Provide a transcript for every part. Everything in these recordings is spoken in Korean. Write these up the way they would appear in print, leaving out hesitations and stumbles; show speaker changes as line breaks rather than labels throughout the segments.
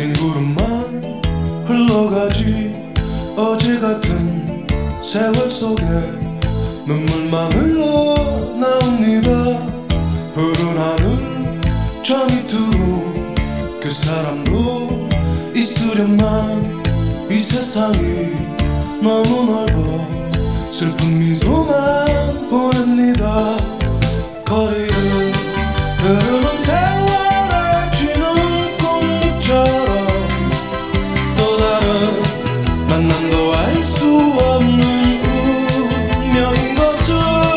흰 구름만 흘러가지. 어제 같은 세월 속에 눈물만 흘러나옵니다. 푸른 하늘 저 밑으로 그 사람도 있으련만 이 세상이 너무 넓어 슬픈 미소만 보냅니다. 거리를 흐르는 세월에 지는 꽃잎처럼 또 다른 만남도 알 수 없는 운명인 것을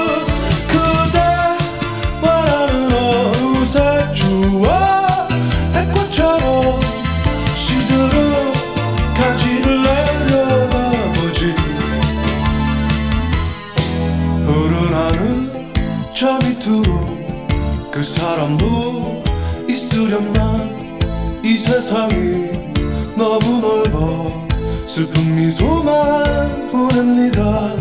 그대와라는 어느새 추억의 꽃처럼 시들어 가지를 내려다보지. 푸른 하늘 저 밑으로 그 사람도 있으련만 이 세상이 너무 넓어 슬픈 미소만 보냅니다.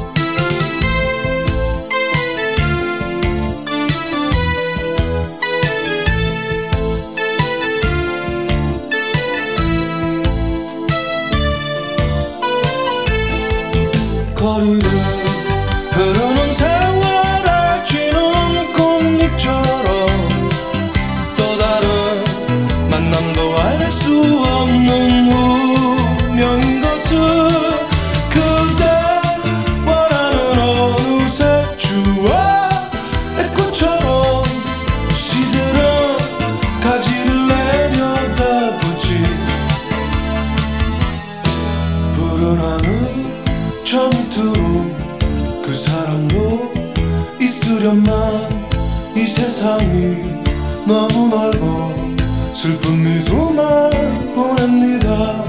거리를 흐르는 세월에 지는 꽃잎처럼 또 다른 만남도 알 수 없는 운명인 것을 그대와라는 어느새 추억의 꽃처럼 시들어 가지를 내려다보지. 푸른 하늘 저 밑으로 그 사람도 있으련만 이 세상이 너무 넓어 슬픈 미소만 보냅니다.